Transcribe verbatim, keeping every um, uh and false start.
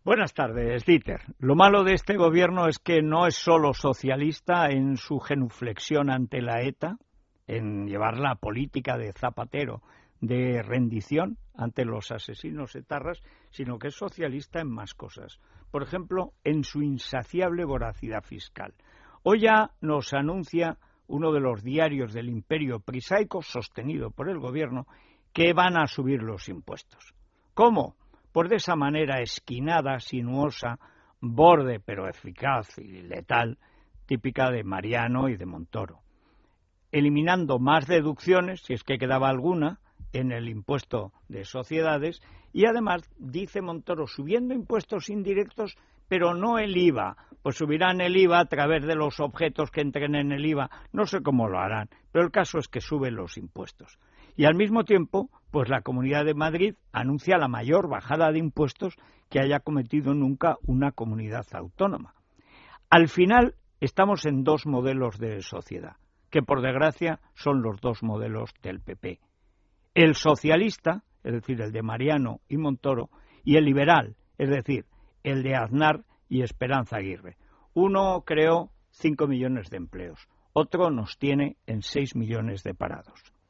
Buenas tardes, Dieter. Lo malo de este gobierno es que no es solo socialista en su genuflexión ante la ETA, en llevar la política de Zapatero de rendición ante los asesinos etarras, sino que es socialista en más cosas. Por ejemplo, en su insaciable voracidad fiscal. Hoy ya nos anuncia uno de los diarios del imperio prisaico, sostenido por el gobierno, que van a subir los impuestos. ¿Cómo? Pues de esa manera esquinada, sinuosa, borde pero eficaz y letal, típica de Mariano y de Montoro. Eliminando más deducciones, si es que quedaba alguna, en el impuesto de sociedades, y además, dice Montoro, subiendo impuestos indirectos, pero no el I V A, pues subirán el I V A a través de los objetos que entren en el I V A, no sé cómo lo harán, pero el caso es que suben los impuestos. Y al mismo tiempo, pues la Comunidad de Madrid anuncia la mayor bajada de impuestos que haya cometido nunca una comunidad autónoma. Al final, estamos en dos modelos de sociedad, que por desgracia son los dos modelos del P P. El socialista, es decir, el de Mariano y Montoro, y el liberal, es decir, el de Aznar y Esperanza Aguirre. Uno creó cinco millones de empleos, otro nos tiene en seis millones de parados.